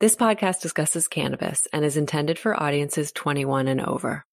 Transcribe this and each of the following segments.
This podcast discusses cannabis and is intended for audiences 21 and over.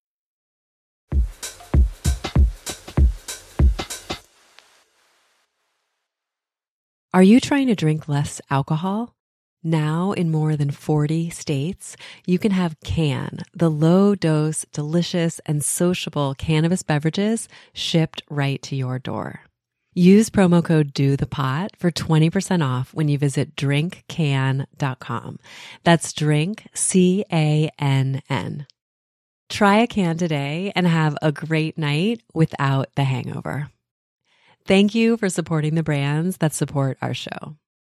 Are you trying to drink less alcohol? Now, in more than 40 states, you can have Cann, the low-dose, delicious, and sociable cannabis beverages shipped right to your door. Use promo code DOTHEPOT for 20% off when you visit drinkcann.com. That's drink, C-A-N-N. Try a Cann today and have a great night without the hangover. Thank you for supporting the brands that support our show.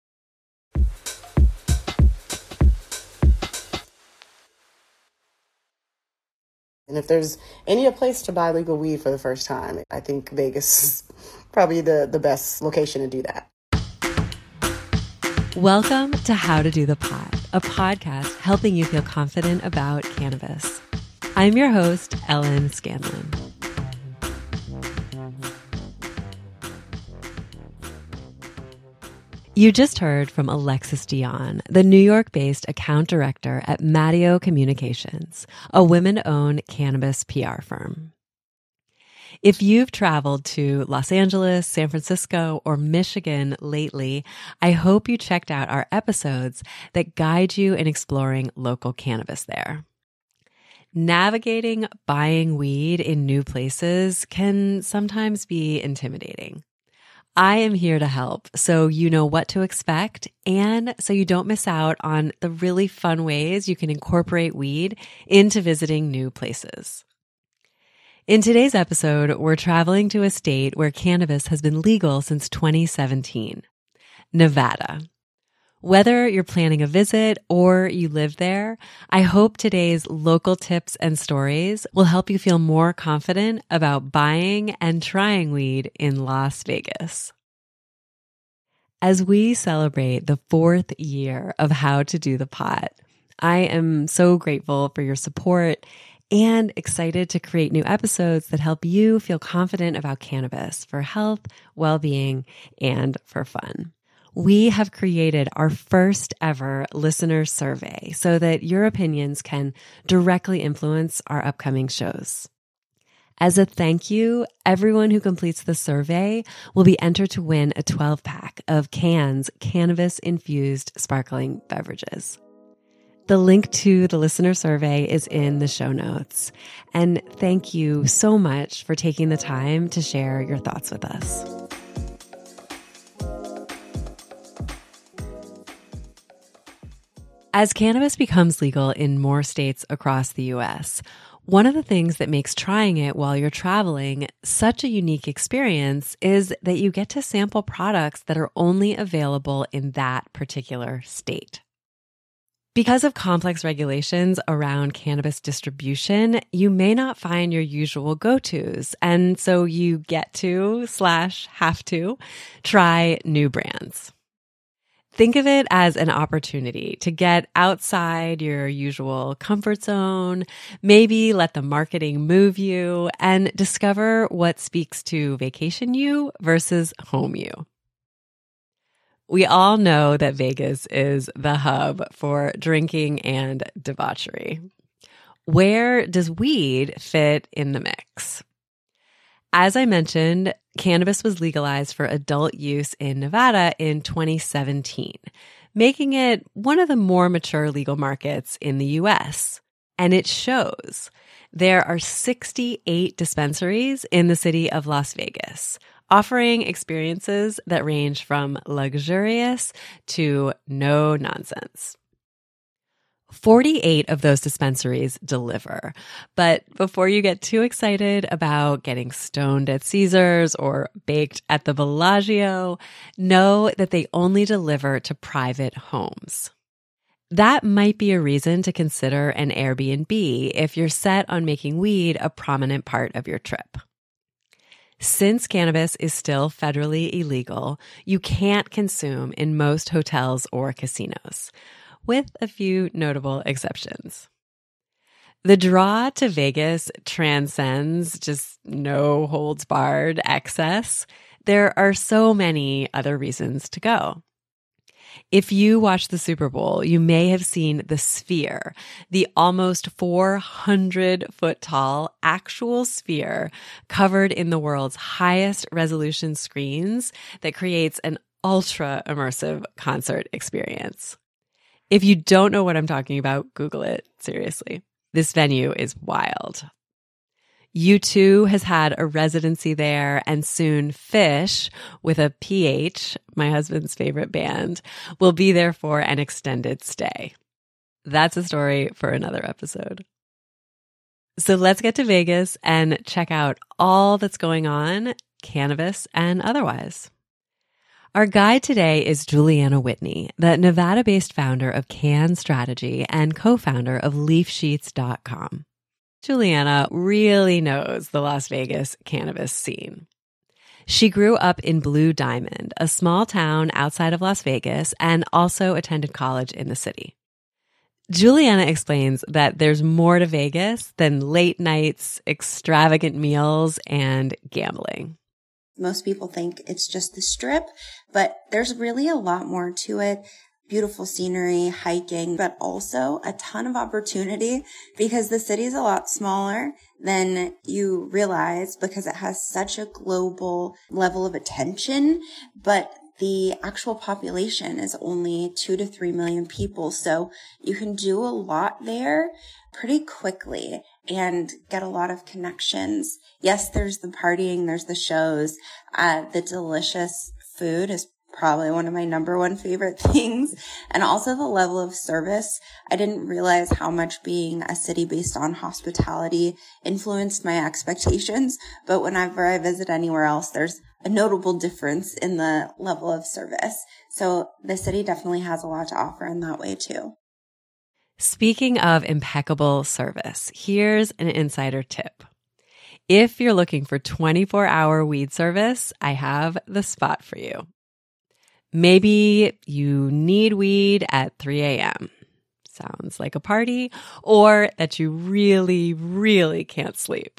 And if there's any place to buy legal weed for the first time, I think Vegas is probably the best location to do that. Welcome to How to Do the Pot, a podcast helping you feel confident about cannabis. I'm your host, Ellen Scanlon. You just heard from Alexis Dion, the New York-based account director at Matteo Communications, a women-owned cannabis PR firm. If you've traveled to Los Angeles, San Francisco, or Michigan lately, I hope you checked out our episodes that guide you in exploring local cannabis there. Navigating buying weed in new places can sometimes be intimidating. I am here to help so you know what to expect and so you don't miss out on the really fun ways you can incorporate weed into visiting new places. In today's episode, we're traveling to a state where cannabis has been legal since 2017, Nevada. Whether you're planning a visit or you live there, I hope today's local tips and stories will help you feel more confident about buying and trying weed in Las Vegas. As we celebrate the 4th year of How to Do the Pot, I am so grateful for your support and excited to create new episodes that help you feel confident about cannabis for health, well-being, and for fun. We have created our first ever listener survey so that your opinions can directly influence our upcoming shows. As a thank you, everyone who completes the survey will be entered to win a 12-pack of Cann's cannabis-infused sparkling beverages. The link to the listener survey is in the show notes. And thank you so much for taking the time to share your thoughts with us. As cannabis becomes legal in more states across the U.S., one of the things that makes trying it while you're traveling such a unique experience is that you get to sample products that are only available in that particular state. Because of complex regulations around cannabis distribution, you may not find your usual go-tos, and so you get to/have to try new brands. Think of it as an opportunity to get outside your usual comfort zone, maybe let the marketing move you, and discover what speaks to vacation you versus home you. We all know that Vegas is the hub for drinking and debauchery. Where does weed fit in the mix? As I mentioned, cannabis was legalized for adult use in Nevada in 2017, making it one of the more mature legal markets in the U.S. And it shows. There are 68 dispensaries in the city of Las Vegas, offering experiences that range from luxurious to no nonsense. 48 of those dispensaries deliver. But before you get too excited about getting stoned at Caesars or baked at the Bellagio, know that they only deliver to private homes. That might be a reason to consider an Airbnb if you're set on making weed a prominent part of your trip. Since cannabis is still federally illegal, you can't consume in most hotels or casinos, with a few notable exceptions. The draw to Vegas transcends just no holds barred excess. There are so many other reasons to go. If you watch the Super Bowl, you may have seen the Sphere, the almost 400-foot tall actual sphere covered in the world's highest resolution screens that creates an ultra immersive concert experience. If you don't know what I'm talking about, Google it. Seriously. This venue is wild. U2 has had a residency there, and soon Phish, with a PH, my husband's favorite band, will be there for an extended stay. That's a story for another episode. So let's get to Vegas and check out all that's going on, cannabis and otherwise. Our guide today is Juliana Whitney, the Nevada-based founder of Cann Strategy and co-founder of LeafSheets.com. Juliana really knows the Las Vegas cannabis scene. She grew up in Blue Diamond, a small town outside of Las Vegas, and also attended college in the city. Juliana explains that there's more to Vegas than late nights, extravagant meals, and gambling. Most people think it's just the Strip, but there's really a lot more to it. Beautiful scenery, hiking, but also a ton of opportunity because the city is a lot smaller than you realize because it has such a global level of attention, but the actual population is only 2 to 3 million people. So you can do a lot there pretty quickly and get a lot of connections. Yes, there's the partying, there's the shows, the delicious food is probably one of my number one favorite things. And also the level of service. I didn't realize how much being a city based on hospitality influenced my expectations. But whenever I visit anywhere else, there's a notable difference in the level of service. So the city definitely has a lot to offer in that way too. Speaking of impeccable service, here's an insider tip. If you're looking for 24-hour weed service, I have the spot for you. Maybe you need weed at 3 a.m. Sounds like a party, or that you really, really can't sleep.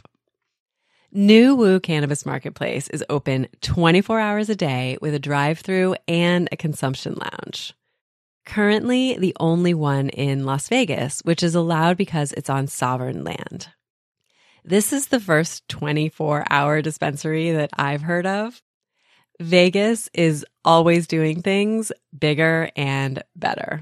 New Woo Cannabis Marketplace is open 24 hours a day with a drive-through and a consumption lounge. Currently, the only one in Las Vegas, which is allowed because it's on sovereign land. This is the first 24-hour dispensary that I've heard of. Vegas is always doing things bigger and better.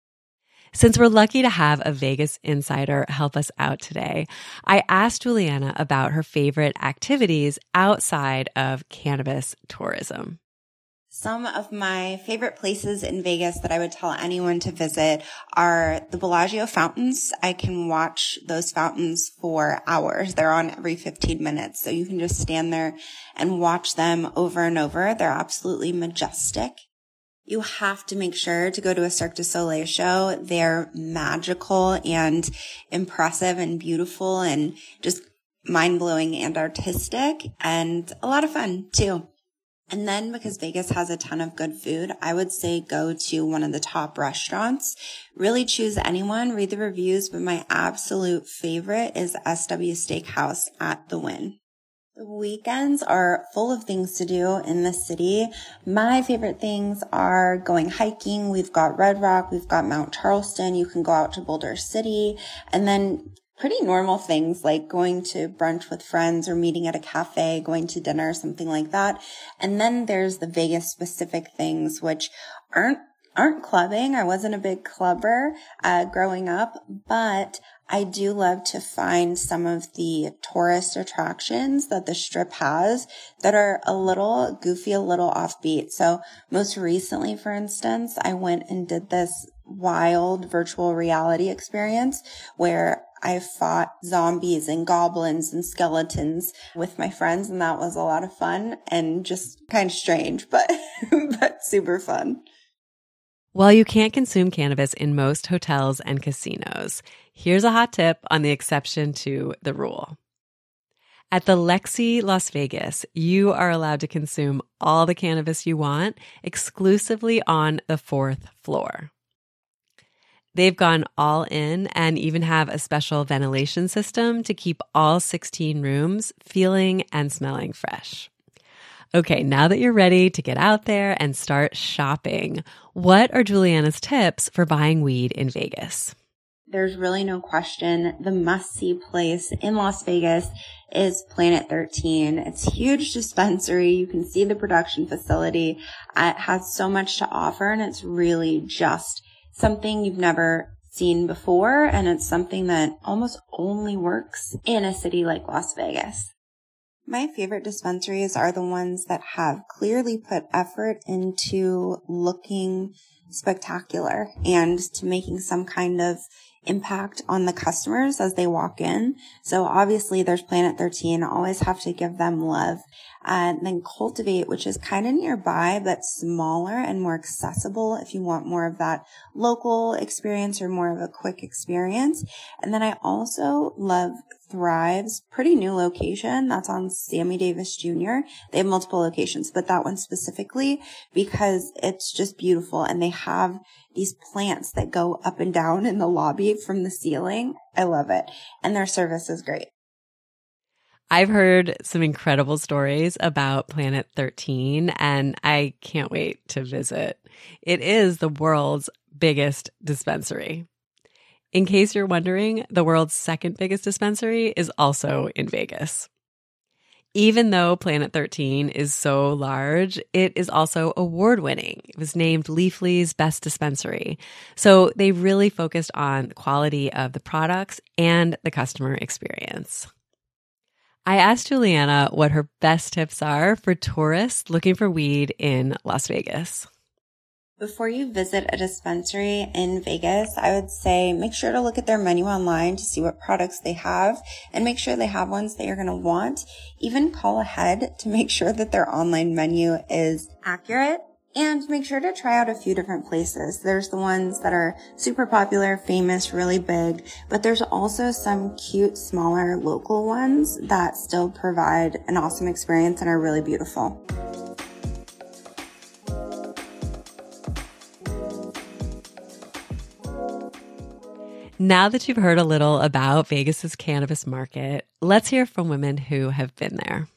Since we're lucky to have a Vegas insider help us out today, I asked Juliana about her favorite activities outside of cannabis tourism. Some of my favorite places in Vegas that I would tell anyone to visit are the Bellagio fountains. I can watch those fountains for hours. They're on every 15 minutes, so you can just stand there and watch them over and over. They're absolutely majestic. You have to make sure to go to a Cirque du Soleil show. They're magical and impressive and beautiful and just mind-blowing and artistic and a lot of fun too. And then because Vegas has a ton of good food, I would say go to one of the top restaurants. Really choose anyone, read the reviews, but my absolute favorite is SW Steakhouse at the Wynn. The weekends are full of things to do in the city. My favorite things are going hiking. We've got Red Rock. We've got Mount Charleston. You can go out to Boulder City. And then pretty normal things like going to brunch with friends or meeting at a cafe, going to dinner, something like that. And then there's the Vegas specific things, which aren't clubbing. I wasn't a big clubber growing up, but I do love to find some of the tourist attractions that the Strip has that are a little goofy, a little offbeat. So most recently, for instance, I went and did this wild virtual reality experience where I fought zombies and goblins and skeletons with my friends, and that was a lot of fun and just kind of strange, but but super fun. While you can't consume cannabis in most hotels and casinos, here's a hot tip on the exception to the rule. At the Lexi Las Vegas, you are allowed to consume all the cannabis you want exclusively on the 4th floor. They've gone all in and even have a special ventilation system to keep all 16 rooms feeling and smelling fresh. Okay, now that you're ready to get out there and start shopping, what are Juliana's tips for buying weed in Vegas? There's really no question. The must-see place in Las Vegas is Planet 13. It's a huge dispensary. You can see the production facility. It has so much to offer, and it's really just something you've never seen before, and it's something that almost only works in a city like Las Vegas. My favorite dispensaries are the ones that have clearly put effort into looking spectacular and to making some kind of impact on the customers as they walk in. So obviously there's Planet 13. Always have to give them love. And then Cultivate, which is kind of nearby, but smaller and more accessible if you want more of that local experience or more of a quick experience. And then I also love Thrive's pretty new location. That's on Sammy Davis Jr. They have multiple locations, but that one specifically because it's just beautiful. And they have these plants that go up and down in the lobby from the ceiling. I love it. And their service is great. I've heard some incredible stories about Planet 13, and I can't wait to visit. It is the world's biggest dispensary. In case you're wondering, the world's second biggest dispensary is also in Vegas. Even though Planet 13 is so large, it is also award-winning. It was named Leafly's best dispensary. So they really focused on the quality of the products and the customer experience. I asked Juliana what her best tips are for tourists looking for weed in Las Vegas. Before you visit a dispensary in Vegas, I would say make sure to look at their menu online to see what products they have and make sure they have ones that you're going to want. Even call ahead to make sure that their online menu is accurate. And make sure to try out a few different places. There's the ones that are super popular, famous, really big, but there's also some cute, smaller local ones that still provide an awesome experience and are really beautiful. Now that you've heard a little about Vegas's cannabis market, let's hear from women who have been there.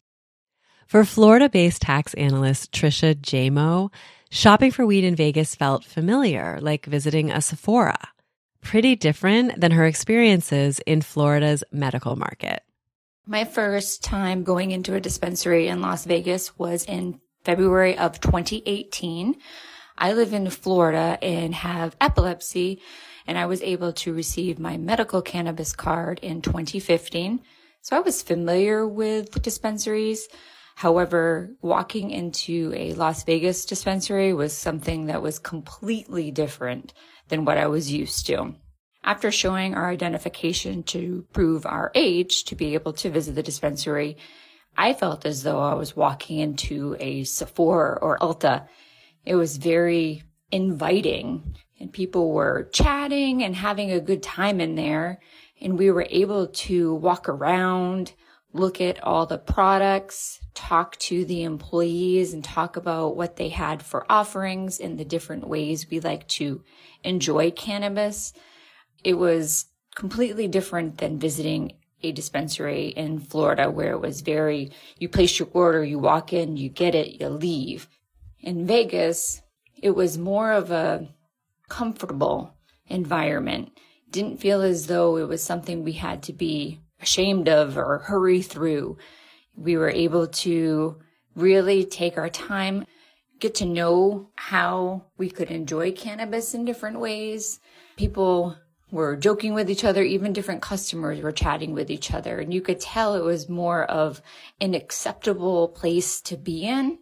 For Florida-based tax analyst Trisha Jamo, shopping for weed in Vegas felt familiar, like visiting a Sephora. Pretty different than her experiences in Florida's medical market. My first time going into a dispensary in Las Vegas was in February of 2018. I live in Florida and have epilepsy, and I was able to receive my medical cannabis card in 2015. So I was familiar with dispensaries. However, walking into a Las Vegas dispensary was something that was completely different than what I was used to. After showing our identification to prove our age to be able to visit the dispensary, I felt as though I was walking into a Sephora or Ulta. It was very inviting, and people were chatting and having a good time in there, and we were able to walk around, look at all the products, talk to the employees, and talk about what they had for offerings and the different ways we like to enjoy cannabis. It was completely different than visiting a dispensary in Florida where it was very, you place your order, you walk in, you get it, you leave. In Vegas, it was more of a comfortable environment. Didn't feel as though it was something we had to be ashamed of or hurry through. We were able to really take our time, get to know how we could enjoy cannabis in different ways. People were joking with each other, even different customers were chatting with each other. And you could tell it was more of an acceptable place to be in,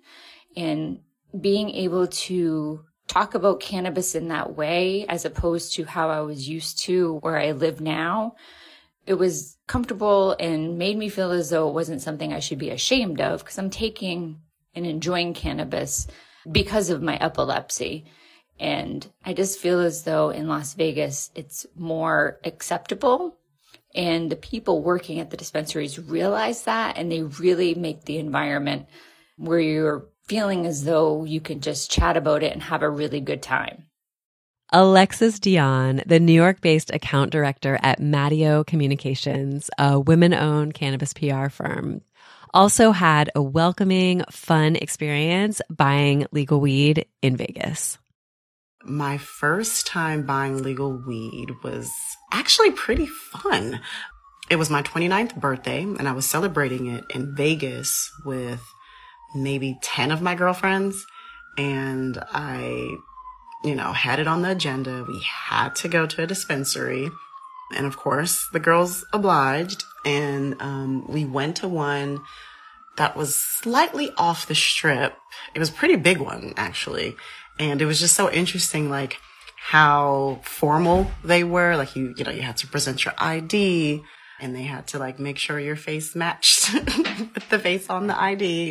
and being able to talk about cannabis in that way, as opposed to how I was used to where I live now. It was comfortable and made me feel as though it wasn't something I should be ashamed of, because I'm taking and enjoying cannabis because of my epilepsy. And I just feel as though in Las Vegas, it's more acceptable, and the people working at the dispensaries realize that, and they really make the environment where you're feeling as though you can just chat about it and have a really good time. Alexis Dion, the New York-based account director at Matteo Communications, a women-owned cannabis PR firm, also had a welcoming, fun experience buying legal weed in Vegas. My first time buying legal weed was actually pretty fun. It was my 29th birthday, and I was celebrating it in Vegas with maybe 10 of my girlfriends. And I, had it on the agenda. We had to go to a dispensary. And of course, the girls obliged. And we went to one that was slightly off the strip. It was a pretty big one, actually. And it was just so interesting, like how formal they were. Like you had to present your ID, and they had to like make sure your face matched with the face on the ID.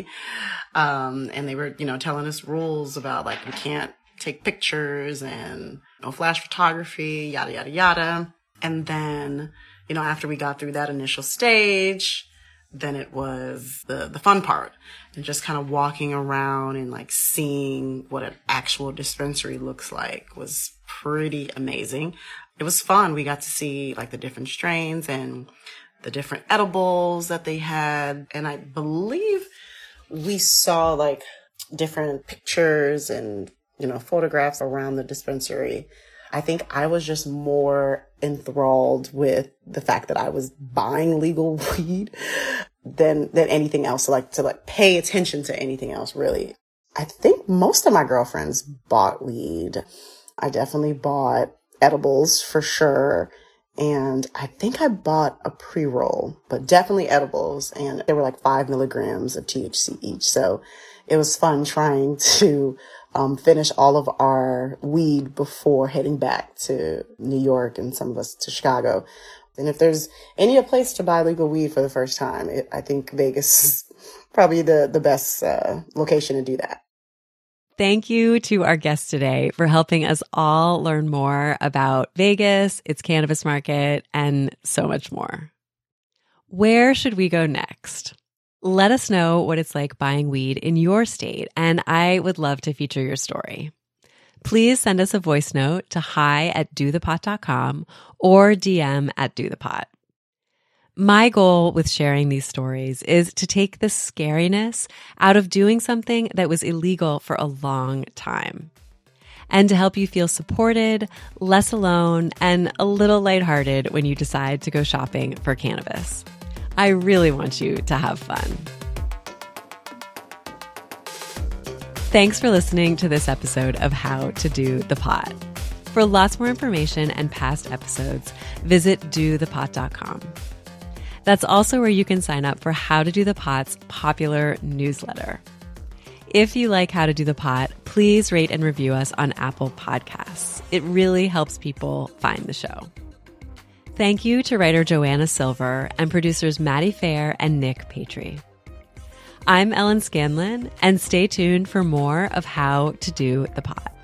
And they were, telling us rules about like we can't take pictures and no flash photography, yada, yada, yada. And then, after we got through that initial stage, then it was the fun part, and just kind of walking around and like seeing what an actual dispensary looks like was pretty amazing. It was fun. We got to see like the different strains and the different edibles that they had. And I believe we saw like different pictures and, photographs around the dispensary. I think I was just more enthralled with the fact that I was buying legal weed than anything else, to pay attention to anything else, really. I think most of my girlfriends bought weed. I definitely bought edibles for sure. And I think I bought a pre-roll, but definitely edibles. And they were like 5 milligrams of THC each. So it was fun trying to finish all of our weed before heading back to New York and some of us to Chicago. And if there's any place to buy legal weed for the first time, I think Vegas is probably the best location to do that. Thank you to our guest today for helping us all learn more about Vegas, its cannabis market, and so much more. Where should we go next? Let us know what it's like buying weed in your state, and I would love to feature your story. Please send us a voice note to hi@dothepot.com or DM @dothepot. My goal with sharing these stories is to take the scariness out of doing something that was illegal for a long time, and to help you feel supported, less alone, and a little lighthearted when you decide to go shopping for cannabis. I really want you to have fun. Thanks for listening to this episode of How to Do the Pot. For lots more information and past episodes, visit dothepot.com. That's also where you can sign up for How to Do the Pot's popular newsletter. If you like How to Do the Pot, please rate and review us on Apple Podcasts. It really helps people find the show. Thank you to writer Joanna Silver and producers Maddie Fair and Nick Patry. I'm Ellen Scanlon, and stay tuned for more of How to Do the Pot.